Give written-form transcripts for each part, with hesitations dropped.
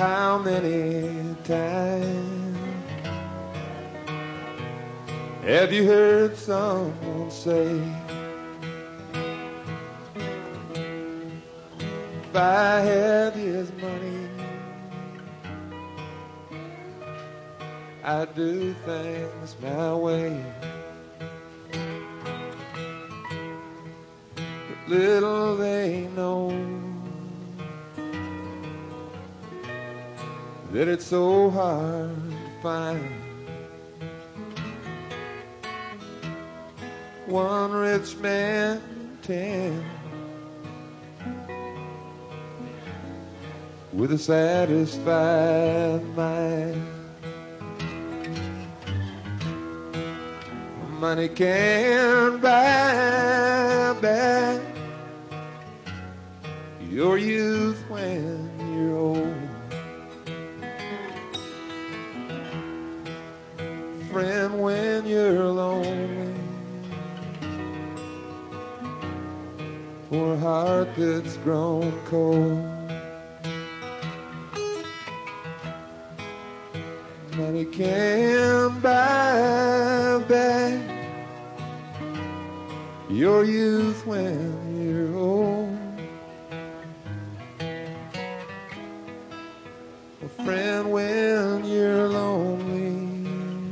How many times have you heard someone say, if I had his money, I'd do things my way. But little they know that it's so hard to find one rich man in 10 with a satisfied mind. Money can't buy back your youth when you're old. Friend, when you're lonely, for a heart that's grown cold. Money can't buy back your youth when you're old. A friend, when you're lonely,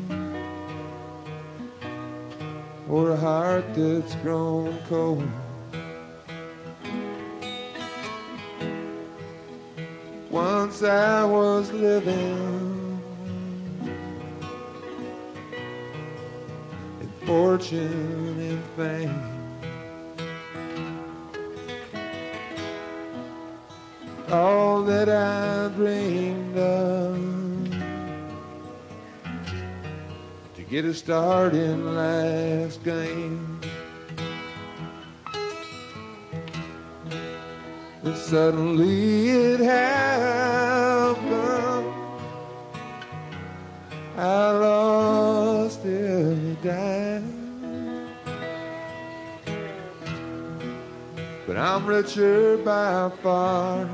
or a heart that's grown cold. Once I was living in fortune and fame, all that I dreamed of to get a start in life's game. And suddenly it happened, I lost every dime. But I'm richer by far,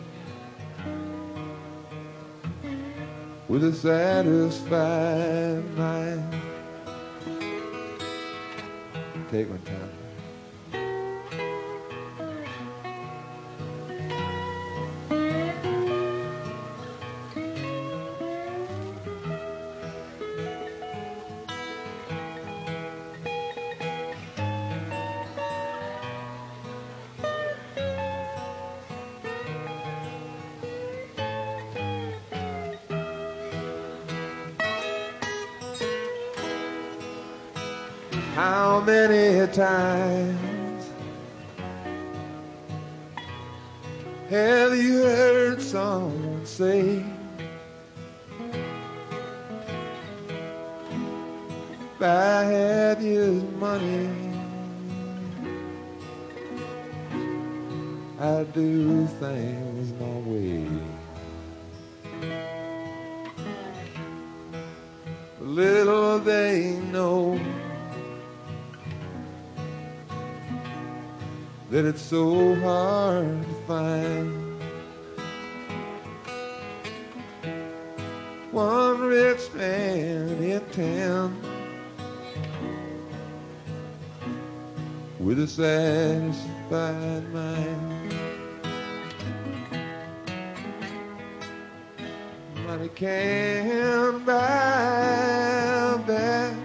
with a satisfied mind. Take my time. How many times have you heard someone say, if I had his money, I'd do things my way. Little they know that it's so hard to find one rich man in 10 with a satisfied mind. Money can't buy back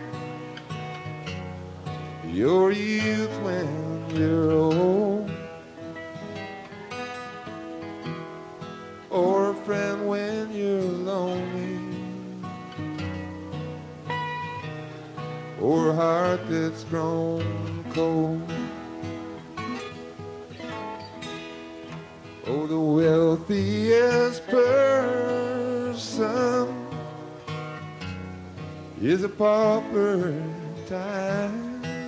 your youth when you're old, or a friend when you're lonely, or a heart that's grown cold. Oh, the wealthiest person is a pauper in time,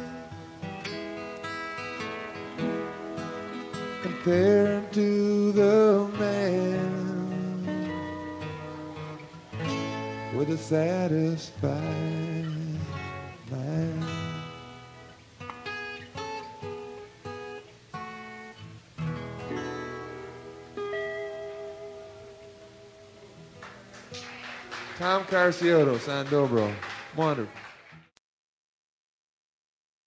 compared to the man with a satisfied mind. Tom Carciotto, San Dobro. Wonderful.